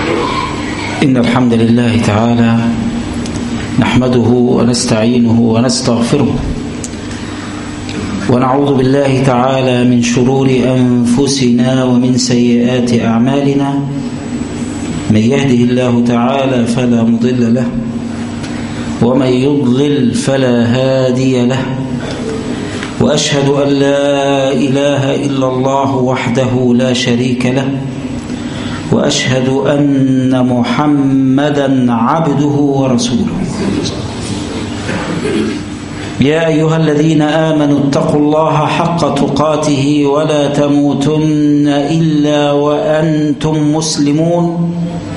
إن الحمد لله تعالى نحمده ونستعينه ونستغفره ونعوذ بالله تعالى من شرور أنفسنا ومن سيئات أعمالنا. من يهده الله تعالى فلا مضل له ومن يضلل فلا هادي له، وأشهد أن لا إله إلا الله وحده لا شريك له، وأشهد أن محمدا عبده ورسوله. يا أيها الذين آمنوا اتقوا الله حق تقاته ولا تموتن إلا وأنتم مسلمون.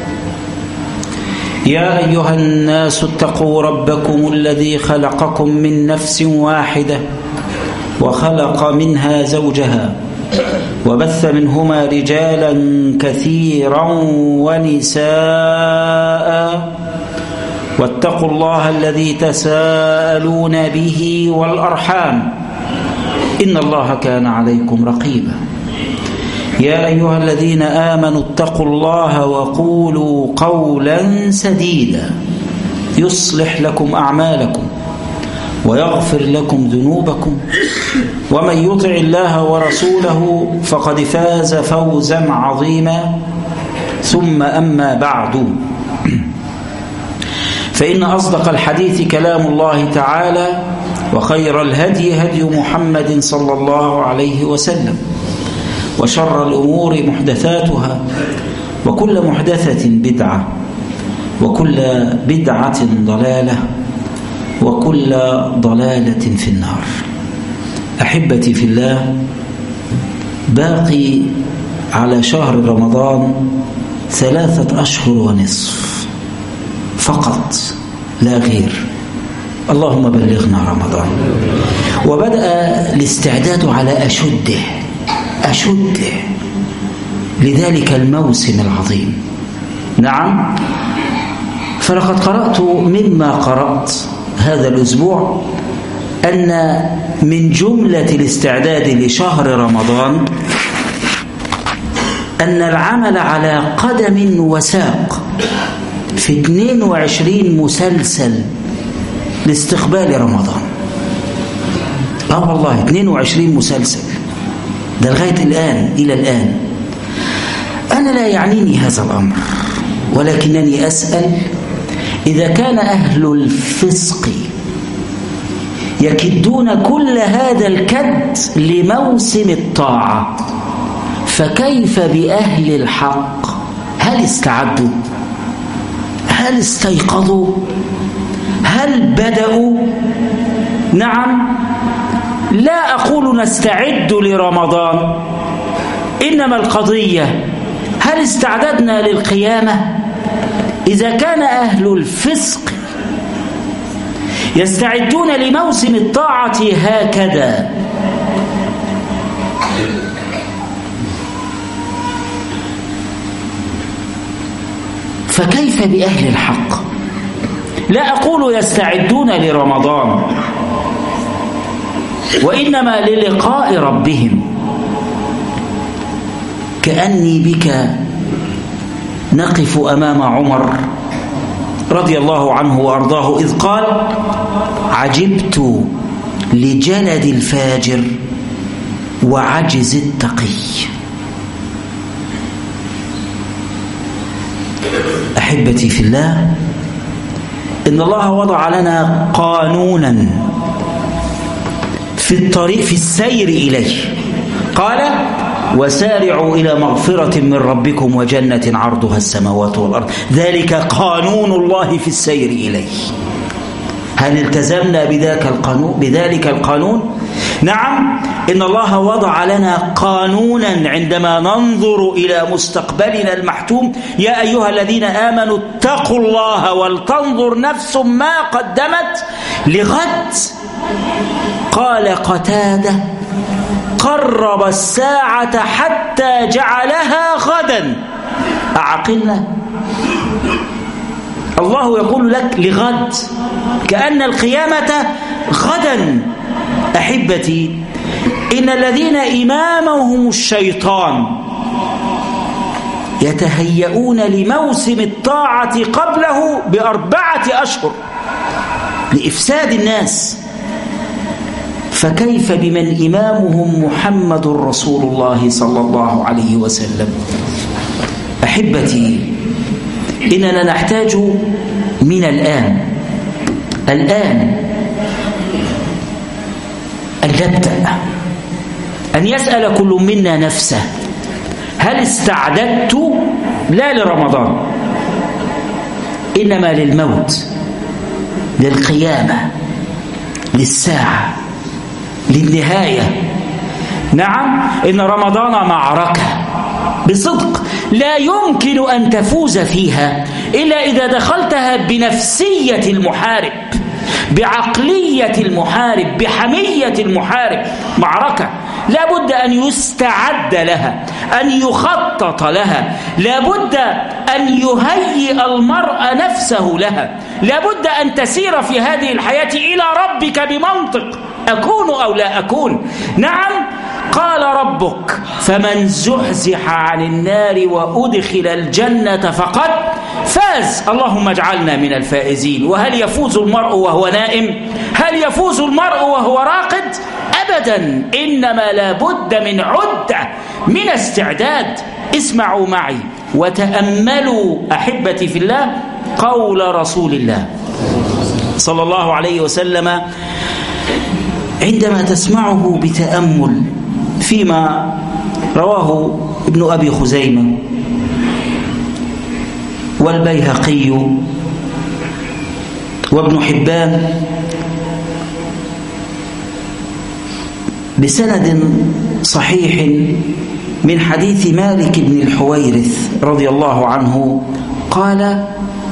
يا أيها الناس اتقوا ربكم الذي خلقكم من نفس واحدة وخلق منها زوجها وبث منهما رجالا كثيرا ونساء، واتقوا الله الذي تساءلون به والأرحام إن الله كان عليكم رقيبا. يا أيها الذين آمنوا اتقوا الله وقولوا قولا سديدا يصلح لكم أعمالكم ويغفر لكم ذنوبكم، ومن يطع الله ورسوله فقد فاز فوزا عظيما. ثم أما بعد، فإن أصدق الحديث كلام الله تعالى، وخير الهدي هدي محمد صلى الله عليه وسلم، وشر الأمور محدثاتها، وكل محدثة بدعة، وكل بدعة ضلالة، وكل ضلالة في النار. أحبتي في الله، باقي على شهر رمضان 3 أشهر ونصف فقط لا غير. اللهم بلغنا رمضان. وبدأ الاستعداد على أشده لذلك الموسم العظيم. نعم، فلقد قرأت مما قرأت هذا الأسبوع أن من جملة الاستعداد لشهر رمضان أن العمل على قدم وساق في 22 مسلسل لاستقبال رمضان. والله 22 مسلسل، ده لغاية الآن إلى الآن. أنا لا يعنيني هذا الأمر، ولكنني أسأل: إذا كان أهل الفسق يكدون كل هذا الكد لموسم الطاعة، فكيف بأهل الحق؟ هل استعدوا؟ هل استيقظوا؟ هل بدأوا؟ نعم، لا أقول نستعد لرمضان، إنما القضية هل استعددنا للقيامة؟ إذا كان أهل الفسق يستعدون لموسم الطاعة هكذا، فكيف بأهل الحق؟ لا أقول يستعدون لرمضان، وإنما للقاء ربهم. كأني بك نقف أمام عمر رضي الله عنه وأرضاه إذ قال: عجبت لجلد الفاجر وعجز التقي. أحبتي في الله، إن الله وضع لنا قانونا في الطريق، في السير إليه. قال: وسارعوا إلى مغفرة من ربكم وجنة عرضها السماوات والأرض. ذلك قانون الله في السير إليه. هل التزمنا بذلك القانون؟ نعم، إن الله وضع لنا قانونا عندما ننظر إلى مستقبلنا المحتوم. يا أيها الذين آمنوا اتقوا الله ولتنظر نفس ما قدمت لغد. قال قتادة: قرب الساعة حتى جعلها غدا. أعقلنا؟ الله يقول لك لغد، كأن القيامة غدا. أحبتي، إن الذين إمامهم الشيطان يتهيئون لموسم الطاعة قبله ب4 أشهر لإفساد الناس، فكيف بمن إمامهم محمد رسول الله صلى الله عليه وسلم؟ أحبتي، إننا نحتاج من الآن أن نبدأ أن يسأل كل منا نفسه: هل استعددت لا لرمضان إنما للموت، للقيامة، للساعة، للنهاية؟ نعم، إن رمضان معركة بصدق لا يمكن أن تفوز فيها إلا إذا دخلتها بنفسية المحارب، بعقلية المحارب، بحمية المحارب. معركة لا بد أن يستعد لها، أن يخطط لها، لا بد أن يهيئ المرء نفسه لها، لا بد أن تسير في هذه الحياة إلى ربك بمنطق: أكون أو لا أكون. نعم، قال ربك: فمن زحزح عن النار وأدخل الجنة فقد فاز. اللهم اجعلنا من الفائزين. وهل يفوز المرء وهو نائم؟ هل يفوز المرء وهو راقد؟ أبدا، إنما لا بد من عدة، من استعداد. اسمعوا معي وتأملوا أحبتي في الله قول رسول الله صلى الله عليه وسلم عندما تسمعه بتأمل فيما رواه ابن أبي خزيمة والبيهقي وابن حبان بسند صحيح من حديث مالك بن الحويرث رضي الله عنه قال: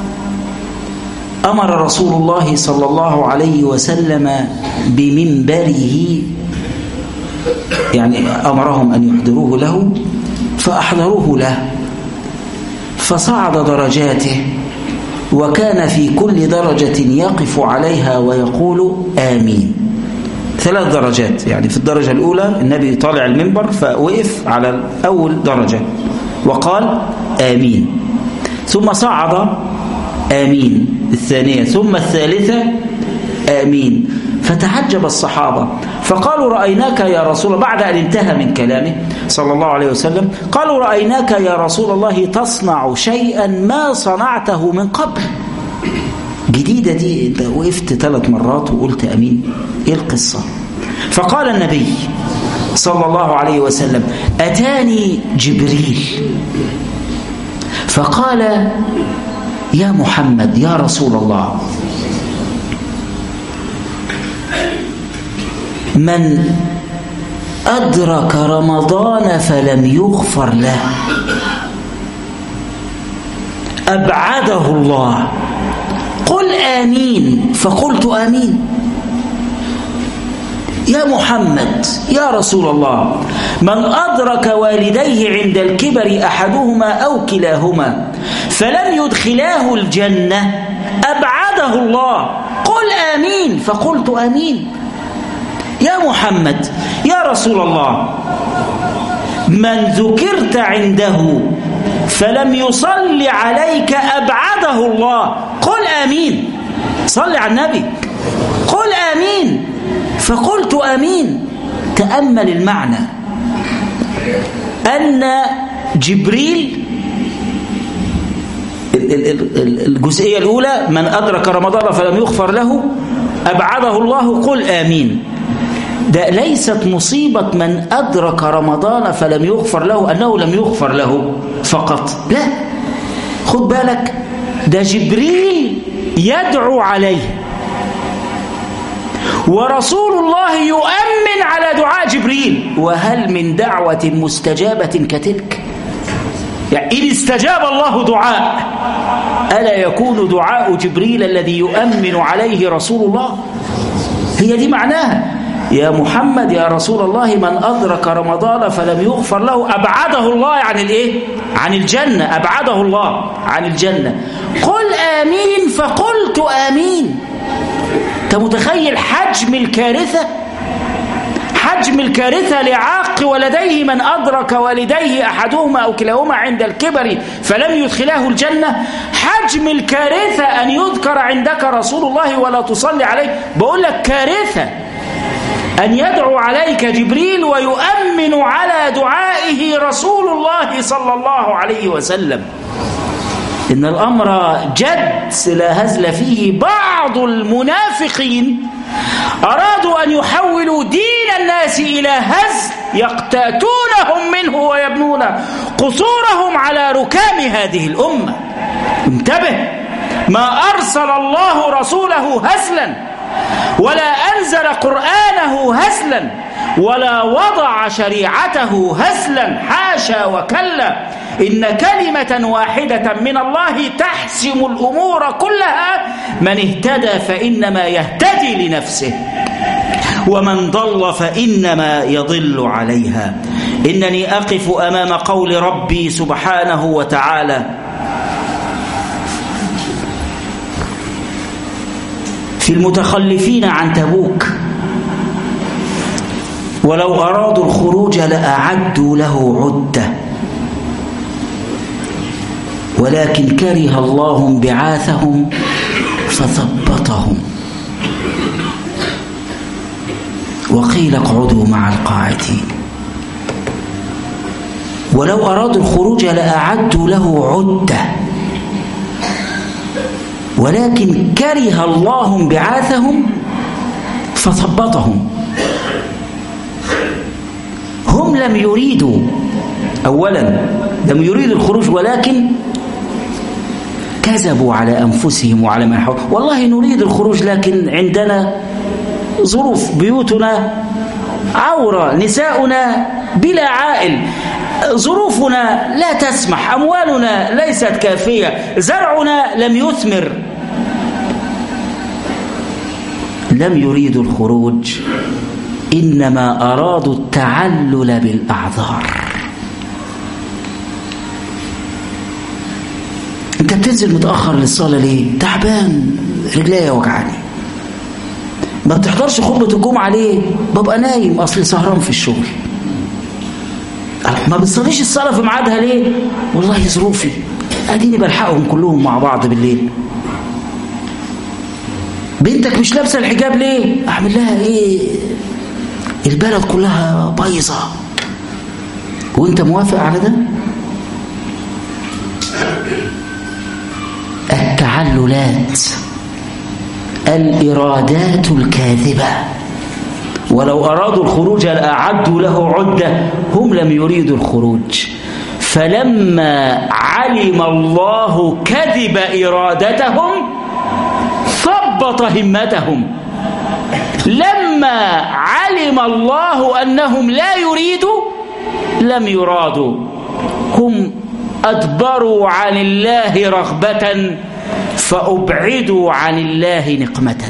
أمر رسول الله صلى الله عليه وسلم بمنبره، يعني أمرهم أن يحضروه له، فأحضروه له، فصعد درجاته، وكان في كل درجة يقف عليها ويقول آمين. 3 درجات، يعني في الدرجة الأولى النبي طالع المنبر فوقف على أول درجة وقال آمين، ثم صعد آمين الثانية، ثم الثالثة آمين. فتعجب الصحابة فقالوا: رأيناك يا رسول الله، بعد أن انتهى من كلامه صلى الله عليه وسلم، قالوا: رأيناك يا رسول الله تصنع شيئا ما صنعته من قبل. جديدة دي، انت وقفت 3 مرات وقلت أمين، ايه القصة؟ فقال النبي صلى الله عليه وسلم: أتاني جبريل فقال: يا محمد يا رسول الله، من أدرك رمضان فلم يغفر له أبعده الله. قل آمين. فقلت آمين. يا محمد يا رسول الله، من أدرك والديه عند الكبر أحدهما أو كلاهما فلم يدخلاه الجنة أبعده الله. قل آمين. فقلت آمين. يا محمد يا رسول الله، من ذكرت عنده فلم يصلي عليك أبعده الله. قل آمين. صل على النبي. قل آمين. فقلت آمين. تأمل المعنى، أن جبريل، الجزئية الأولى من أدرك رمضان فلم يغفر له أبعده الله، قل آمين. ده ليست مصيبة من أدرك رمضان فلم يغفر له أنه لم يغفر له فقط، لا، خد بالك، ده جبريل يدعو عليه، ورسول الله يؤمن على دعاء جبريل. وهل من دعوة مستجابة كتلك؟ يعني إن استجاب الله دعاء، ألا يكون دعاء جبريل الذي يؤمن عليه رسول الله؟ هي دي معناها. يا محمد يا رسول الله، من أدرك رمضان فلم يغفر له أبعده الله عن الإيه؟ عن الجنة. أبعده الله عن الجنة. قل آمين. فقلت آمين. أنت متخيل حجم الكارثة؟ حجم الكارثة لعاق ولديه من أدرك والديه أحدهما أو كلاهما عند الكبر فلم يدخلاه الجنة. حجم الكارثة أن يذكر عندك رسول الله ولا تصلي عليه. بقول لك كارثة أن يدعو عليك جبريل ويؤمن على دعائه رسول الله صلى الله عليه وسلم. إن الأمر جد لا هزل فيه. بعض المنافقين أرادوا أن يحولوا دين الناس إلى هزل يقتاتونهم منه ويبنون قصورهم على ركام هذه الأمة. انتبه، ما أرسل الله رسوله هزلا ولا أنزل قرآنه هزلا ولا وضع شريعته هزلا، حاشا وكلا. إن كلمة واحدة من الله تحسم الأمور كلها. من اهتدى فإنما يهتدي لنفسه ومن ضل فإنما يضل عليها. إنني أقف أمام قول ربي سبحانه وتعالى في المتخلفين عن تبوك: ولو أرادوا الخروج لأعدوا له عدة ولكن كره الله انبعاثهم فثبطهم وقيل اقعدوا مع القاعدين. ولو أرادوا الخروج لأعدوا له عدة ولكن كره الله انبعاثهم فثبطهم. هم لم يريدوا، أولا لم يريدوا الخروج ولكن كذبوا على أنفسهم وعلى من حولهم. والله نريد الخروج لكن عندنا ظروف، بيوتنا عورة، نساؤنا بلا عائل، ظروفنا لا تسمح، أموالنا ليست كافية، زرعنا لم يثمر. لم يريدوا الخروج، إنما أرادوا التعلل بالأعذار. أنت بتنزل متأخر للصلاة ليه؟ تعبان، رجليا وجعاني. ما بتحضرش خطبة الجمعة ليه؟ ببقى نايم، أصلي سهران في الشغل. ما بتصليش الصلاة في ميعادها ليه؟ والله ظروفي، أديني بلحقهم كلهم مع بعض بالليل. بنتك مش لابسة الحجاب ليه؟ أعمل لها إيه؟ البلد كلها بايظة وأنت موافق على ده؟ التعللات، الإرادات الكاذبة. ولو أرادوا الخروج لأعدوا له عدة. هم لم يريدوا الخروج، فلما علم الله كذب إرادتهم ثبط همتهم. لما علم الله أنهم لا يريدوا لم يرادوا. هم أدبروا عن الله رغبة فأبعدوا عن الله نقمة.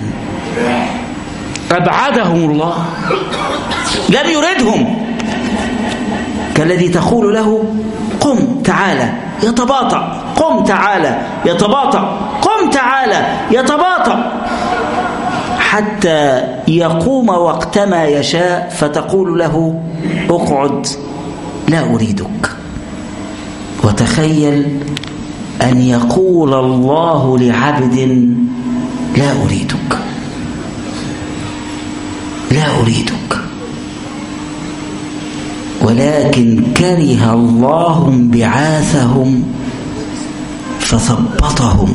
أبعدهم الله، لم يردهم. كالذي تقول له قم تعالى يتباطأ، قم تعالى يتباطأ، قم تعالى يتباطأ، حتى يقوم وقتما يشاء فتقول له اقعد لا أريدك. وتخيل أن يقول الله لعبد لا أريدك، لا أريدك، ولكن كره الله انبعاثهم فثبطهم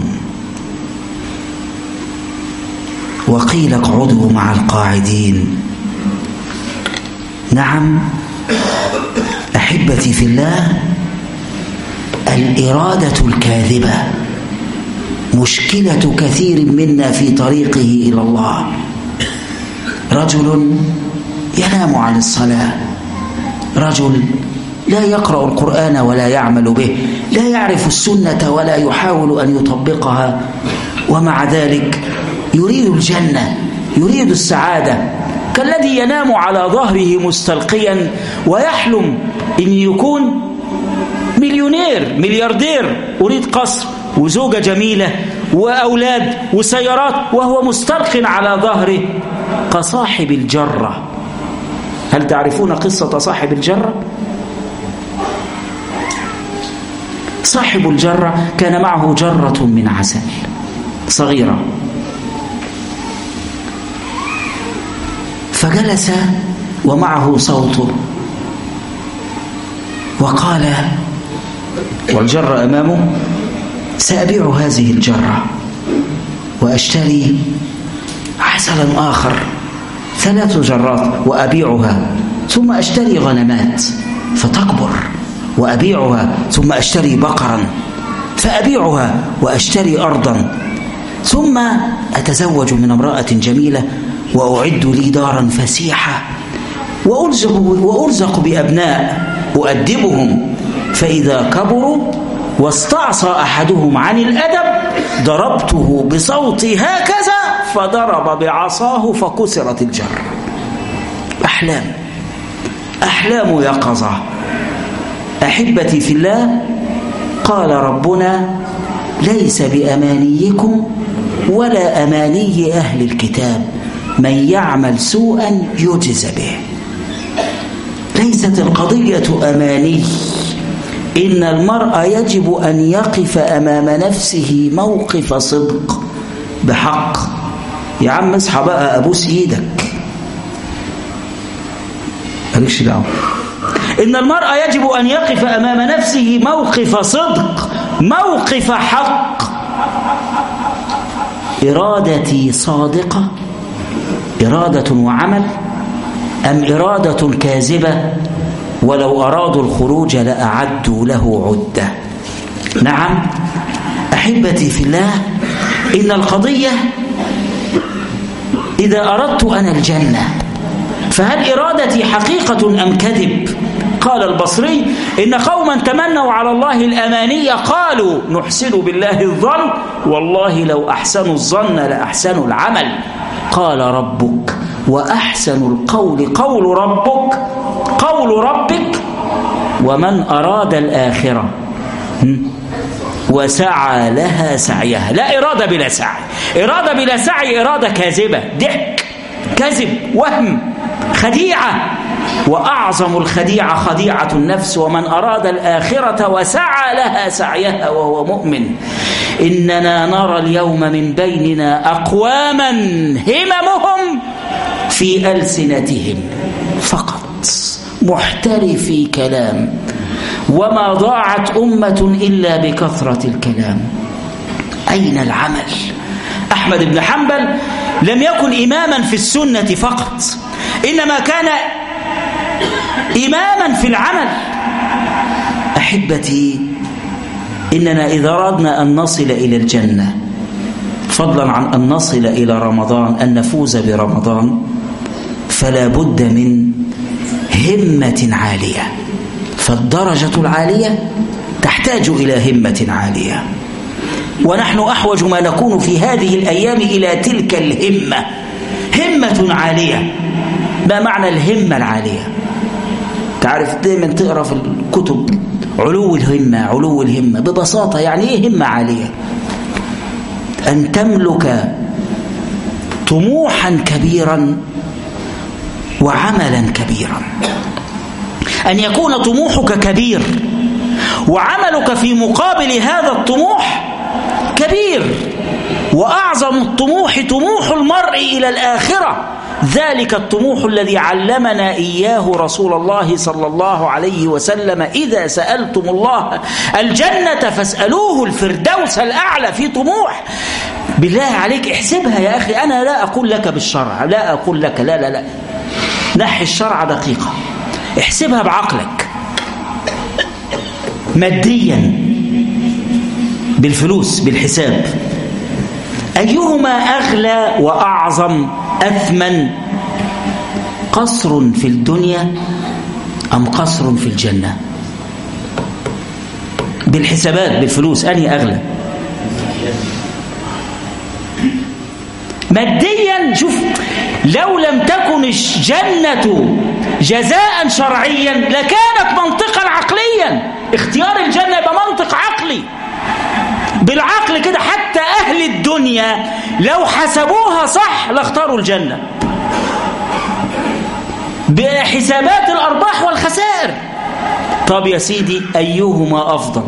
وقيل اقعدوا مع القاعدين. نعم أحبتي في الله، الإرادة الكاذبة مشكلة كثير منا في طريقه إلى الله. رجل ينام عن الصلاة، رجل لا يقرأ القرآن ولا يعمل به، لا يعرف السنة ولا يحاول أن يطبقها، ومع ذلك يريد الجنة، يريد السعادة. كالذي ينام على ظهره مستلقيا ويحلم أن يكون مليونير ملياردير، أريد قصر وزوجة جميلة وأولاد وسيارات، وهو مستلق على ظهره كصاحب الجرة هل تعرفون قصة صاحب الجرة؟ صاحب الجرة كان معه جرة من عسل صغيرة، فجلس ومعه صوت وقال، والجرة أمامه: سأبيع هذه الجرة وأشتري عسلا آخر 3 جرات وأبيعها، ثم أشتري غنمات فتكبر وأبيعها، ثم أشتري بقرا فأبيعها وأشتري أرضا، ثم أتزوج من امرأة جميلة وأعد لي دارا فسيحة وأرزق بأبناء أؤدبهم، فإذا كبروا واستعصى أحدهم عن الأدب ضربته بصوتي هكذا فضرب بعصاه فكسرت الجرة. أحلام يقظة. أحبتي في الله، قال ربنا: ليس بأمانيكم ولا أماني أهل الكتاب، من يعمل سوءا يجز به. ليست القضية أماني، إن المرء يجب أن يقف أمام نفسه موقف صدق بحق. يا عم اصحى بقى، أبوس إيدك، مالكش دعوة. إن المرء يجب أن يقف أمام نفسه موقف صدق، موقف حق. إرادتي صادقة، إرادة وعمل، أم إرادة كاذبة ولو أرادوا الخروج لأعدوا له عدة؟ نعم أحبتي في الله، إن القضية إذا أردت أنا الجنة فهل إرادتي حقيقة أم كذب؟ قال البصري: إن قوما تمنوا على الله الأماني قالوا نحسن بالله الظن، والله لو أحسنوا الظن لأحسنوا العمل. قال ربك: وأحسن القول قول ربك ومن أراد الآخرة وسعى لها سعيها. لا إرادة بلا سعي. إرادة بلا سعي إرادة كاذبة، ضحك، كذب، وهم، خديعة. وأعظم الخديعة خديعة النفس. ومن أراد الآخرة وسعى لها سعيها وهو مؤمن. إننا نرى اليوم من بيننا أقواما هممهم في ألسنتهم فقط، محترفي كلام، وما ضاعت أمة إلا بكثرة الكلام. أين العمل؟ أحمد بن حنبل لم يكن إماما في السنة فقط، إنما كان إماما في العمل. أحبتي، إننا إذا أردنا أن نصل إلى الجنة، فضلا عن أن نصل إلى رمضان، أن نفوز برمضان، فلا بد من همة عالية. فالدرجة العالية تحتاج إلى همة عالية، ونحن أحوج ما نكون في هذه الأيام إلى تلك الهمة. همة عالية. ما معنى الهمة العالية؟ تعرف دائما تقرأ في الكتب علو الهمة، علو الهمة. ببساطة يعني إيه همة عالية؟ أن تملك طموحا كبيرا وعملا كبيرا. أن يكون طموحك كبير وعملك في مقابل هذا الطموح كبير. وأعظم الطموح طموح المرء إلى الآخرة، ذلك الطموح الذي علمنا إياه رسول الله صلى الله عليه وسلم: إذا سألتم الله الجنة فاسألوه الفردوس الأعلى. في طموح. بالله عليك احسبها يا أخي. أنا لا أقول لك بالشرع، لا أقول لك لا، نحي الشرع دقيقة، احسبها بعقلك ماديا، بالفلوس، بالحساب. أيهما أغلى وأعظم أثمن؟ قصر في الدنيا أم قصر في الجنة؟ بالحسابات، بالفلوس، أنهي أغلى؟ ماديا. شوف، لو لم تكن الجنة جزاء شرعيا لكانت منطقا عقليا. اختيار الجنة يبقى منطق عقلي. بالعقل كده حتى أهل الدنيا لو حسبوها صح لاختاروا الجنة. بحسابات الأرباح والخسائر. طب يا سيدي أيهما أفضل؟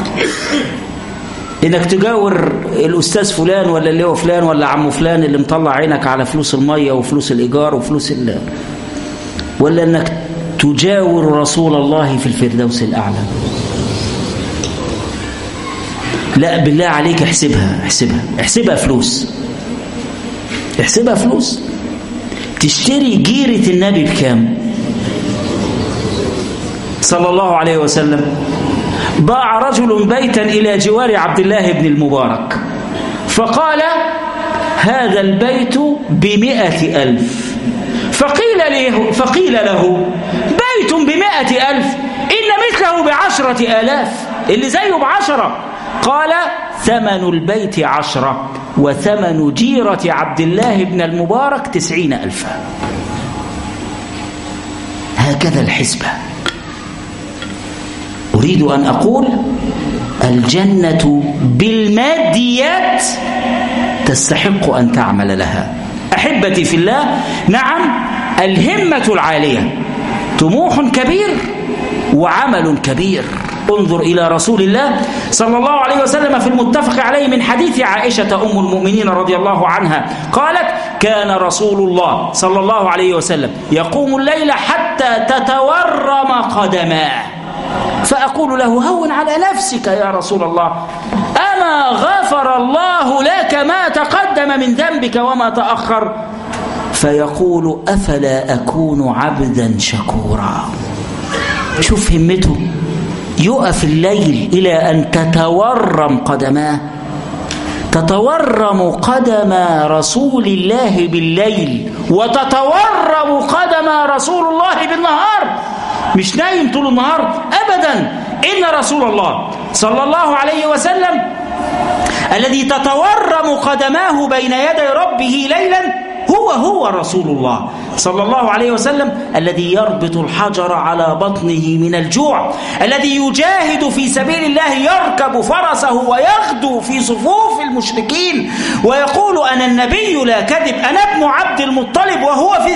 إنك تجاور الأستاذ فلان ولا اللي هو فلان ولا عمو فلان اللي مطلع عينك على فلوس المية وفلوس الإيجار وفلوس ولا إنك تجاور رسول الله في الفردوس الأعلى؟ لا بالله عليك احسبها فلوس. احسبها فلوس. تشتري جيرة النبي بكام صلى الله عليه وسلم؟ باع رجل بيتا إلى جوار عبد الله بن المبارك فقال هذا البيت ب100,000. فقيل له بيت ب100,000 إن مثله ب10,000، اللي زيه ب10. قال ثمن البيت 10 وثمن جيرة عبد الله بن المبارك 90,000. هكذا الحسبة. أريد أن أقول الجنة بالماديات تستحق أن تعمل لها. أحبتي في الله، نعم الهمة العالية طموح كبير وعمل كبير. انظر إلى رسول الله صلى الله عليه وسلم في المتفق عليه من حديث عائشة أم المؤمنين رضي الله عنها قالت كان رسول الله صلى الله عليه وسلم يقوم الليل حتى تتورم قدماه، فأقول له هون على نفسك يا رسول الله، أما غفر الله لك ما تقدم من ذنبك وما تأخر؟ فيقول أفلا أكون عبدا شكورا. شوف همته، يقف الليل إلى أن تتورم قدماه. تتورم قدم رسول الله بالليل وتتورم قدم رسول الله بالنهار. مش نايم طول النهار أبدا. إن رسول الله صلى الله عليه وسلم الذي تتورم قدماه بين يدي ربه ليلا هو رسول الله صلى الله عليه وسلم الذي يربط الحجر على بطنه من الجوع، الذي يجاهد في سبيل الله، يركب فرسه ويغدو في صفوف المشركين ويقول أنا النبي لا كذب، أنا ابن عبد المطلب، وهو في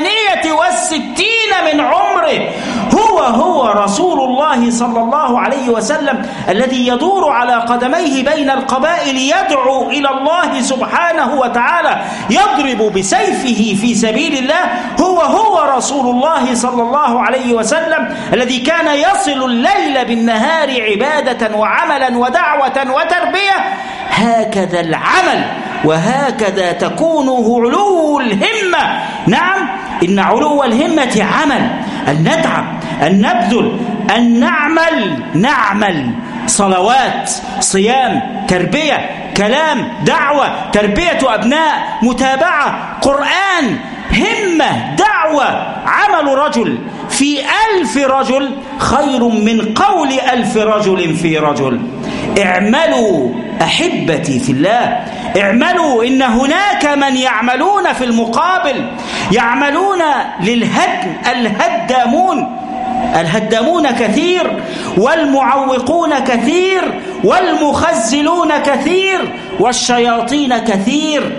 62 من عمره. هو رسول الله صلى الله عليه وسلم الذي يدور على قدميه بين القبائل يدعو إلى الله سبحانه وتعالى، يضرب بسيفه في سبيل الله. هو رسول الله صلى الله عليه وسلم الذي كان يصل الليل بالنهار عبادة وعملا ودعوة وتربية. هكذا العمل وهكذا تكون علو الهمة. نعم إن علو الهمة عمل، أن نتعب، أن نبذل، أن نعمل صلوات، صيام، تربية، كلام، دعوة، تربية أبناء، متابعة، قرآن، همة، دعوة. عمل رجل في 1000 رجل خير من قول 1000 رجل في رجل. اعملوا أحبتي في الله، اعملوا. إن هناك من يعملون في المقابل، يعملون للهدم. الهدامون كثير، والمعوقون كثير، والمخزلون كثير، والشياطين كثير،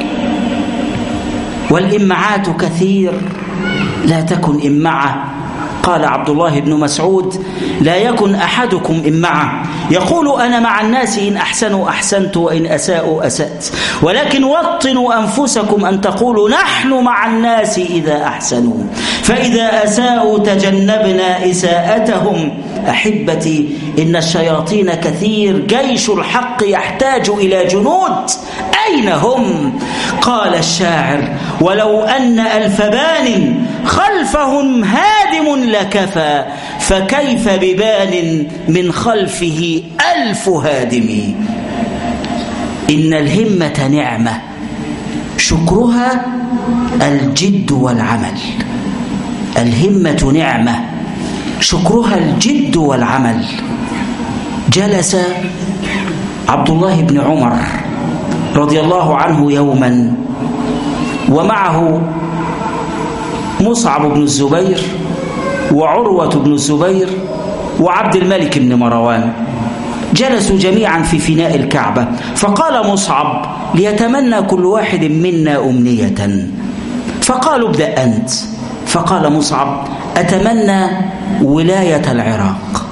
والإمعات كثير. لا تكن إمعة. قال عبد الله بن مسعود لا يكن أحدكم إمعة يقول أنا مع الناس إن أحسنوا أحسنت وإن أساءوا أسأت، ولكن وطنوا أنفسكم أن تقولوا نحن مع الناس إذا أحسنوا، فإذا أساءوا تجنبنا إساءتهم. أحبتي إن الشياطين كثير، جيش الحق يحتاج إلى جنود. أين هم؟ قال الشاعر ولو أن 1000 بان خلفهم هادم لكفى، فكيف ببان من خلفه 1000 هادم. إن الهمة نعمة شكرها الجد والعمل. الهمة نعمة شكرها الجد والعمل. جلس عبد الله بن عمر رضي الله عنه يوما ومعه مصعب بن الزبير وعروة بن الزبير وعبد الملك بن مروان. جلسوا جميعا في فناء الكعبة، فقال مصعب ليتمنى كل واحد منا أمنية، فقالوا ابدأ أنت، فقال مصعب: أتمنى ولاية العراق،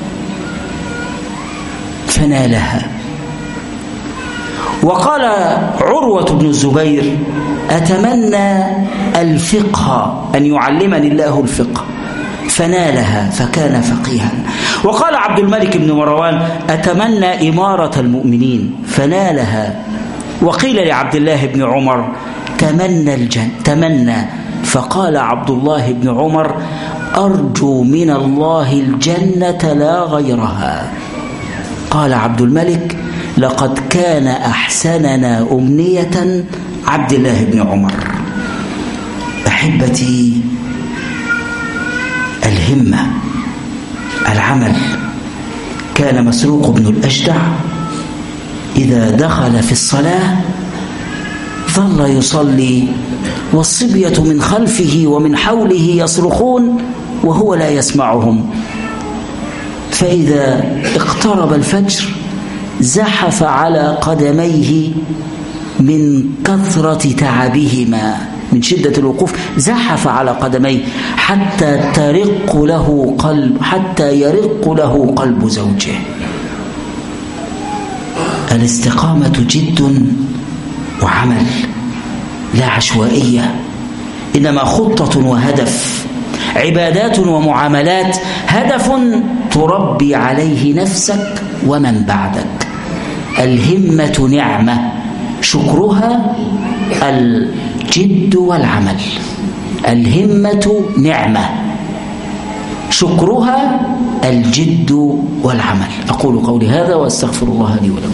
فنالها. وقال عروة بن الزبير: أتمنى الفقه، أن يعلمني الله الفقه، فنالها فكان فقيها. وقال عبد الملك بن مروان: أتمنى إمارة المؤمنين، فنالها. وقيل لعبد الله بن عمر: تمنى، فقال عبد الله بن عمر: أرجو من الله الجنة لا غيرها. قال عبد الملك: لقد كان أحسننا أمنية عبد الله بن عمر. أحبتي، الهمة، العمل. كان مسروق بن الأجدع إذا دخل في الصلاة ظل يصلي والصبية من خلفه ومن حوله يصرخون وهو لا يسمعهم، فإذا اقترب الفجر زحف على قدميه من كثرة تعبهما، من شدة الوقوف زحف على قدميه حتى يرق له قلب زوجه. الاستقامة جد وعمل، لا عشوائية، إنما خطة وهدف، عبادات ومعاملات، هدف تربي عليه نفسك ومن بعدك. الهمة نعمة، شكرها الجد والعمل. الهمة نعمة، شكرها الجد والعمل. أقول قولي هذا وأستغفر الله لي ولكم.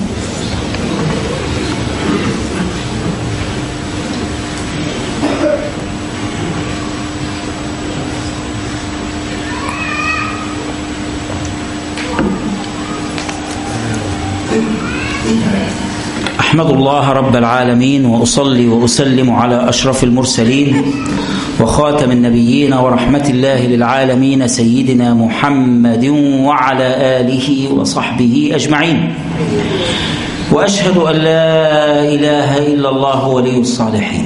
أحمد الله رب العالمين، وأصلي وأسلم على أشرف المرسلين وخاتم النبيين ورحمة الله للعالمين سيدنا محمد وعلى آله وصحبه أجمعين. وأشهد أن لا إله إلا الله ولي الصالحين،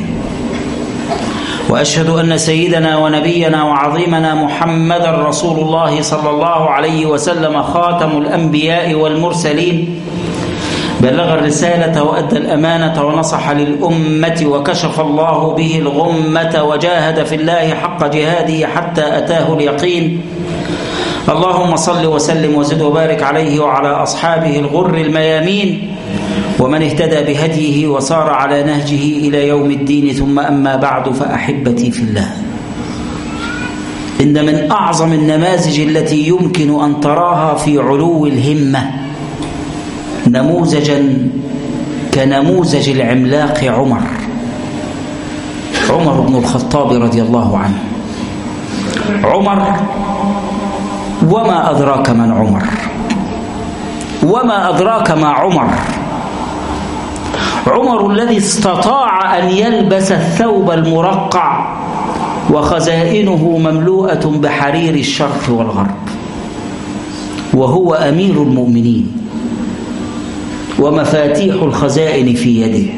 وأشهد أن سيدنا ونبينا وعظيمنا محمد رسول الله صلى الله عليه وسلم خاتم الأنبياء والمرسلين، بلغ الرسالة وأدى الأمانة ونصح للأمة وكشف الله به الغمة وجاهد في الله حق جهاده حتى أتاه اليقين. اللهم صل وسلم وزد وبارك عليه وعلى أصحابه الغر الميامين ومن اهتدى بهديه وصار على نهجه إلى يوم الدين. ثم أما بعد، فأحبتي في الله، إن من أعظم النماذج التي يمكن أن تراها في علو الهمة نموذجا كنموذج العملاق عمر بن الخطاب رضي الله عنه. عمر، وما أدراك من عمر، وما أدراك ما عمر الذي استطاع أن يلبس الثوب المرقع وخزائنه مملوءة بحرير الشرق والغرب، وهو أمير المؤمنين ومفاتيح الخزائن في يده.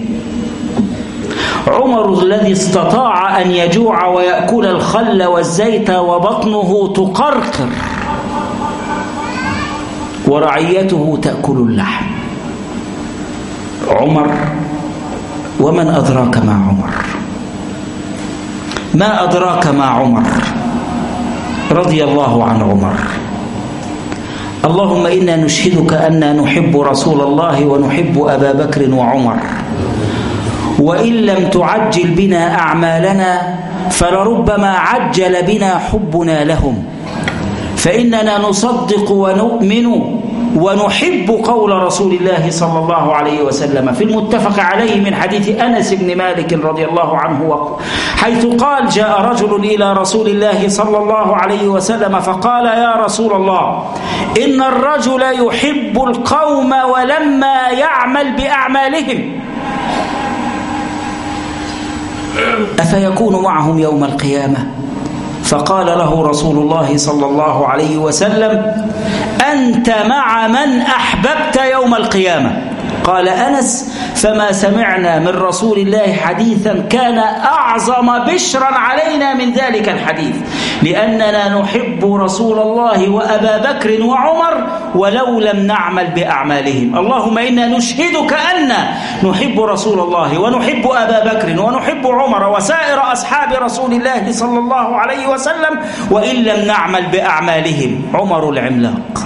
عمر الذي استطاع أن يجوع ويأكل الخل والزيت وبطنه تقرقر ورعيته تأكل اللحم. عمر، ومن أدراك ما عمر، ما أدراك ما عمر رضي الله عن عمر. اللهم إنا نشهدك أننا نحب رسول الله ونحب أبا بكر وعمر، وإن لم تعجل بنا أعمالنا فلربما عجل بنا حبنا لهم، فإننا نصدق ونؤمن ونحب قول رسول الله صلى الله عليه وسلم في المتفق عليه من حديث أنس بن مالك رضي الله عنه، حيث قال: جاء رجل إلى رسول الله صلى الله عليه وسلم فقال: يا رسول الله، إن الرجل يحب القوم ولما يعمل بأعمالهم أفيكون معهم يوم القيامة؟ فقال له رسول الله صلى الله عليه وسلم: أنت مع من أحببت يوم القيامة. قال أنس: فما سمعنا من رسول الله حديثا كان أعظم بشرا علينا من ذلك الحديث، لأننا نحب رسول الله وأبا بكر وعمر ولو لم نعمل بأعمالهم. اللهم إنا نشهدك أن نحب رسول الله ونحب أبا بكر ونحب عمر وسائر أصحاب رسول الله صلى الله عليه وسلم وإن لم نعمل بأعمالهم. عمر العملاق،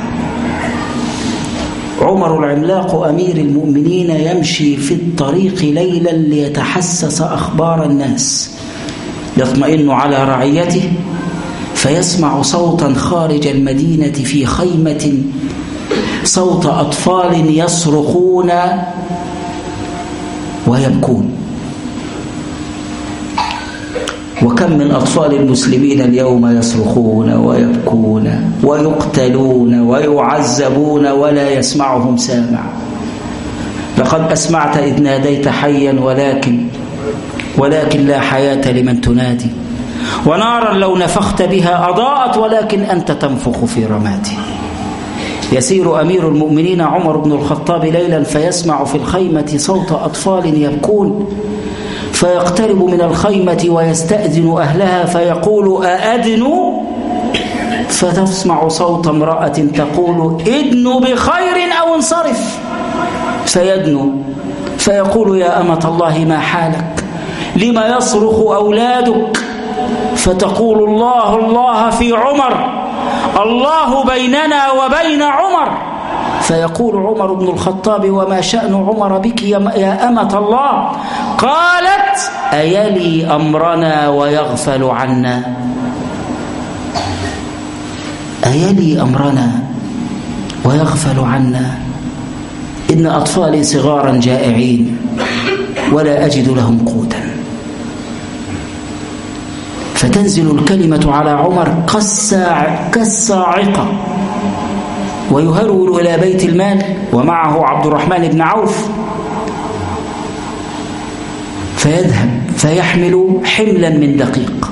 عمر العملاق أمير المؤمنين يمشي في الطريق ليلا ليتحسس أخبار الناس، يطمئن على رعيته فيسمع صوتا خارج المدينة في خيمة، صوت أطفال يصرخون ويبكون. وكم من أطفال المسلمين اليوم يصرخون ويبكون ويقتلون ويعذبون ولا يسمعهم سامع. لقد أسمعت إذ ناديت حيا ولكن لا حياة لمن تنادي، ونارا لو نفخت بها أضاءت ولكن أنت تنفخ في رمادي. يسير أمير المؤمنين عمر بن الخطاب ليلا فيسمع في الخيمة صوت أطفال يبكون، فيقترب من الخيمة ويستأذن أهلها فيقول: أأذنوا؟ فتسمع صوت امرأة تقول: ادنوا بخير أو انصرف. فيدنو فيقول: يا أمة الله ما حالك؟ لما يصرخ أولادك؟ فتقول: الله الله في عمر، الله بيننا وبين عمر. فيقول عمر بن الخطاب: وما شأن عمر بك يا أمة الله؟ قالت: أيلي أمرنا ويغفل عنا؟ أيلي أمرنا ويغفل عنا؟ إن أطفالي صغارا جائعين ولا أجد لهم قوتا. فتنزل الكلمة على عمر كالصاعقة، ويهرول إلى بيت المال ومعه عبد الرحمن بن عوف، فيذهب فيحمل حملا من دقيق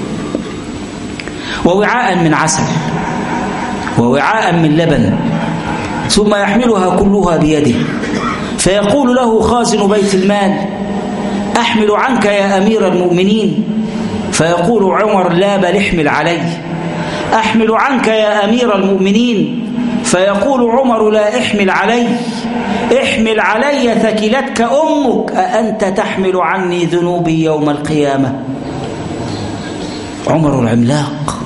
ووعاء من عسل ووعاء من لبن، ثم يحملها كلها بيده، فيقول له خازن بيت المال: أحمل عنك يا أمير المؤمنين؟ فيقول عمر: لا بل احمل علي. أحمل عنك يا أمير المؤمنين؟ فيقول عمر: لا احمل علي، احمل علي ثكلتك أمك، أأنت تحمل عني ذنوبي يوم القيامة؟ عمر العملاق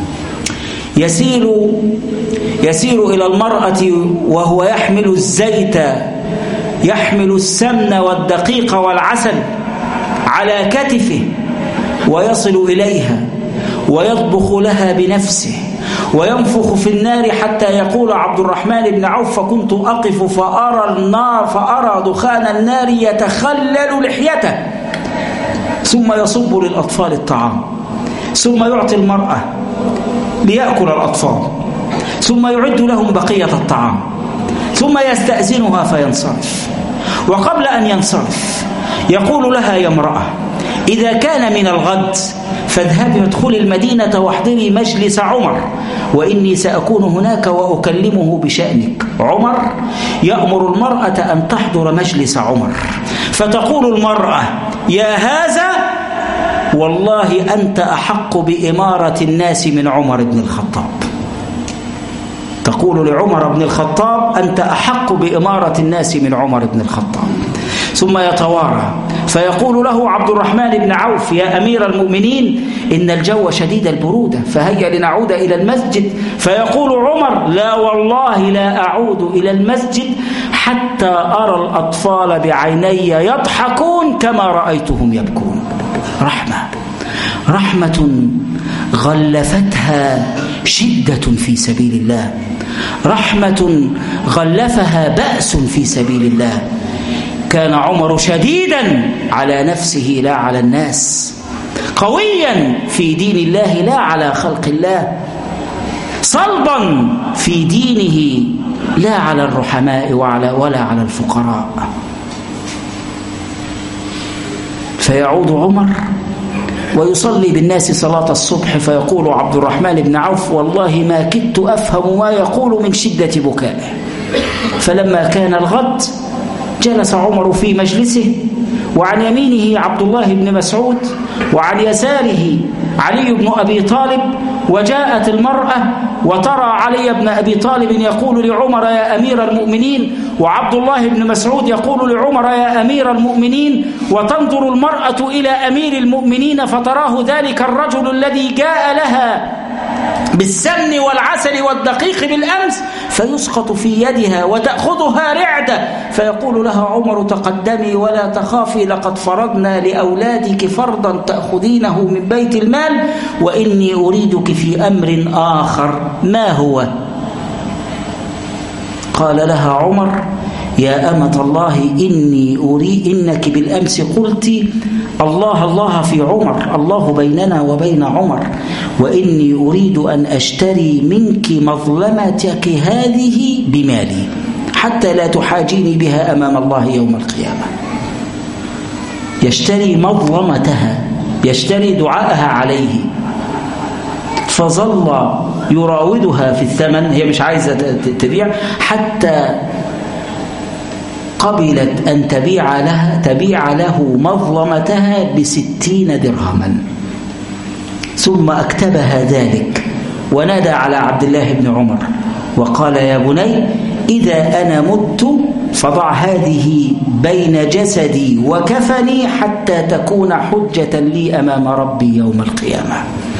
يسير إلى المرأة وهو يحمل الزيت، يحمل السمن والدقيق والعسل على كتفه، ويصل إليها ويطبخ لها بنفسه وينفخ في النار حتى يقول عبد الرحمن بن عوف: فكنت أقف فأرى دخان النار يتخلل لحيته، ثم يصب للأطفال الطعام، ثم يعطي المرأة ليأكل الأطفال، ثم يعد لهم بقية الطعام، ثم يستأذنها فينصرف. وقبل أن ينصرف يقول لها: يا امرأة، إذا كان من الغد فاذهبي وادخلي المدينة واحضري مجلس عمر، وإني سأكون هناك وأكلمه بشأنك. عمر يأمر المرأة أن تحضر مجلس عمر، فتقول المرأة: يا هذا، والله أنت أحق بإمارة الناس من عمر بن الخطاب. تقول لعمر بن الخطاب: أنت أحق بإمارة الناس من عمر بن الخطاب. ثم يتوارى فيقول له عبد الرحمن بن عوف: يا أمير المؤمنين، إن الجو شديد البرودة، فهيا لنعود إلى المسجد. فيقول عمر: لا والله لا أعود إلى المسجد حتى أرى الأطفال بعيني يضحكون كما رأيتهم يبكون. رحمة غلفتها شدة في سبيل الله، رحمة غلفها بأس في سبيل الله. كان عمر شديدا على نفسه لا على الناس، قويا في دين الله لا على خلق الله، صلبا في دينه لا على الرحماء ولا على الفقراء. فيعود عمر ويصلي بالناس صلاة الصبح، فيقول عبد الرحمن بن عوف: والله ما كدت أفهم ما يقول من شدة بكائه. فلما كان الغد جلس عمر في مجلسه، وعن يمينه عبد الله بن مسعود، وعن يساره علي بن أبي طالب، وجاءت المرأة وترى علي بن أبي طالب يقول لعمر يا أمير المؤمنين، وعبد الله بن مسعود يقول لعمر يا أمير المؤمنين، وتنظر المرأة إلى أمير المؤمنين فتراه ذلك الرجل الذي جاء لها بالسمن والعسل والدقيق بالأمس فيسقط في يدها وتأخذها رعدة، فيقول لها عمر تقدمي ولا تخافي، لقد فرضنا لأولادك فرضا تأخذينه من بيت المال، وإني أريدك في أمر آخر. ما هو؟ قال لها عمر يا أمة الله إنك بالأمس قلت الله الله في عمر، الله بيننا وبين عمر، وإني أريد أن أشتري منك مظلمتك هذه بمالي حتى لا تحاجيني بها أمام الله يوم القيامة. يشتري مظلمتها، يشتري دعاءها عليه. فظل يراودها في الثمن، هي مش عايزة تبيع، حتى قبلت أن تبيع له مظلمتها ب60 درهما، ثم أكتبها ذلك ونادى على عبد الله بن عمر وقال يا بني إذا أنا مت فضع هذه بين جسدي وكفني حتى تكون حجة لي أمام ربي يوم القيامة.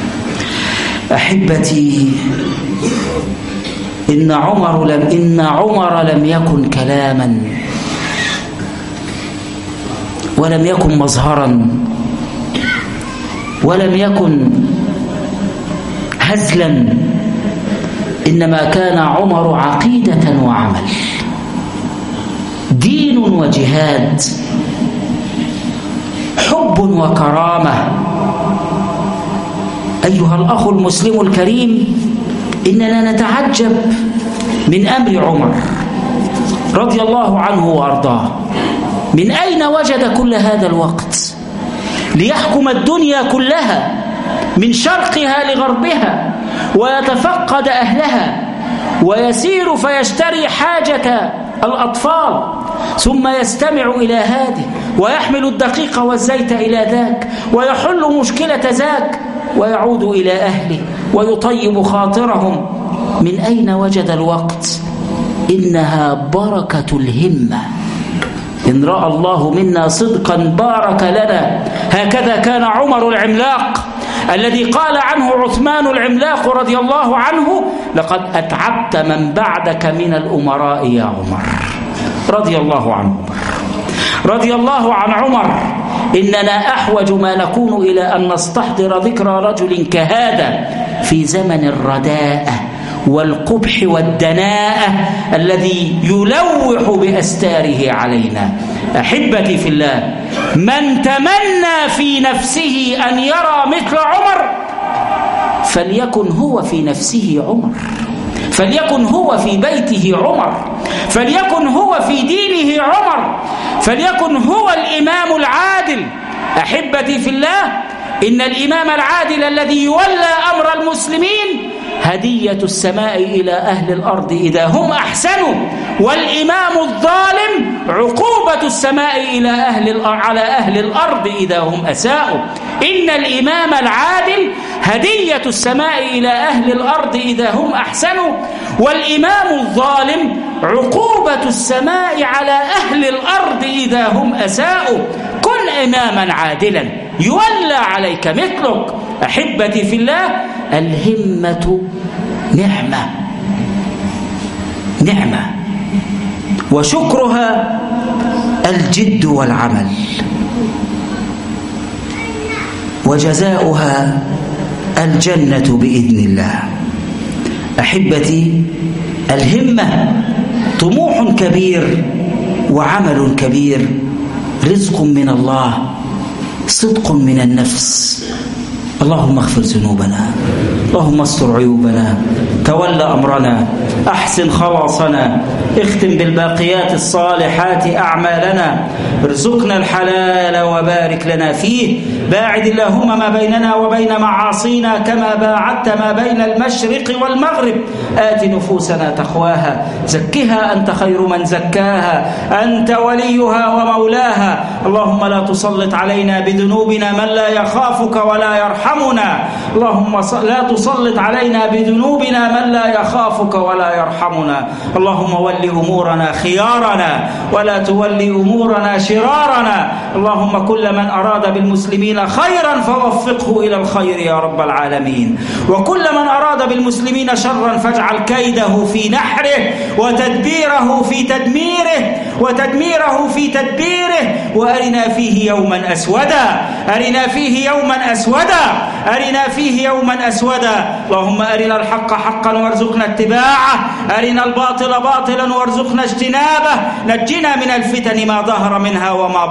أحبتي، إن عمر لم يكن كلاما ولم يكن مظهرا ولم يكن هزلا، إنما كان عمر عقيدة وعمل، دين وجهاد، حب وكرامة. أيها الأخ المسلم الكريم، إننا نتعجب من أمر عمر رضي الله عنه وأرضاه. من أين وجد كل هذا الوقت ليحكم الدنيا كلها من شرقها لغربها ويتفقد أهلها ويسير فيشتري حاجة الأطفال ثم يستمع إلى هذه ويحمل الدقيق والزيت إلى ذاك ويحل مشكلة ذاك ويعود إلى أهله ويطيب خاطرهم؟ من أين وجد الوقت؟ إنها بركة الهمة. إن رأى الله منا صدقا بارك لنا. هكذا كان عمر العملاق الذي قال عنه عثمان العملاق رضي الله عنه لقد أتعبت من بعدك من الأمراء يا عمر. رضي الله عنه، رضي الله عن عمر. إننا أحوج ما نكون إلى أن نستحضر ذكرى رجل كهذا في زمن الرداءة والقبح والدناءة الذي يلوح بأستاره علينا. أحبتي في الله، من تمنى في نفسه أن يرى مثل عمر فليكن هو في نفسه عمر، فليكن هو في بيته عمر، فليكن هو في دينه عمر، فليكن هو الإمام العادل. أحبتي في الله، إن الإمام العادل الذي يولى أمر المسلمين هدية السماء إلى أهل الأرض إذا هم أحسنوا، والإمام الظالم عقوبة السماء على أهل الأرض إذا هم أساءوا. إن الإمام العادل هدية السماء إلى أهل الأرض إذا هم أحسنوا، والإمام الظالم عقوبة السماء على أهل الأرض إذا هم أساءوا. كن إماما عادلا يولى عليك مثلك. أحبتي في الله، الهمة نعمة، نعمة، وشكرها الجد والعمل، وجزاؤها الجنة بإذن الله. أحبتي، الهمة طموح كبير وعمل كبير، رزق من الله، صدق من النفس. اللهم اغفر ذنوبنا، اللهم استر عيوبنا، تول أمرنا، أحسن خلاصنا، اختم بالباقيات الصالحات أعمالنا، ارزقنا الحلال وبارك لنا فيه، باعد اللهم ما بيننا وبين معاصينا كما باعدت ما بين المشرق والمغرب، آت نفوسنا تقواها، زكها أنت خير من زكاها، أنت وليها ومولاها. اللهم لا تسلط علينا بذنوبنا من لا يخافك ولا يرحمنا، اللهم لا تسلط علينا بذنوبنا من لا يخافك ولا يرحمنا. اللهم ول أمورنا خيارنا ولا تولي أمورنا شرارنا. اللهم كل من أراد بالمسلمين خيرا فوفقه إلى الخير يا رب العالمين، وكل من أراد بالمسلمين شرا فاجعل كيده في نحره وتدبيره في تدبيره وأرنا فيه يوما أسودا. اللهم أرنا الحق حقا وارزقنا اتباعه، أرنا الباطل باطلا وارزقنا اجتنابه. نجنا من الفتن ما ظهر منها وما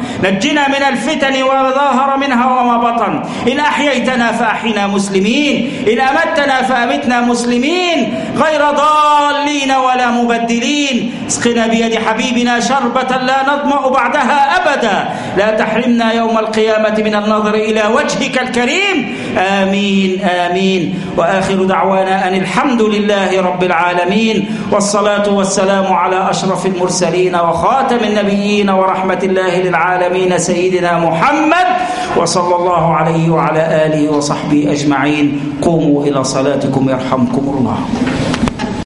بطن، إن أحييتنا فأحينا مسلمين، إن أمتنا فأمتنا مسلمين غير ضالين ولا مبدلين. اسقنا بيد حبيبنا شربة لا نظمأ بعدها أبدا، لا تحرمنا يوم القيامة من النظر إلى وجهك الكريم. آمين آمين. وآخر دعوانا أن الحمد لله رب العالمين، والصلاة والسلام على أشرف المرسلين وخاتم النبيين ورحمة الله للعالمين سيدنا محمد، وصلى الله عليه وعلى آله وصحبه أجمعين. قوموا إلى صلاتكم يرحمكم الله.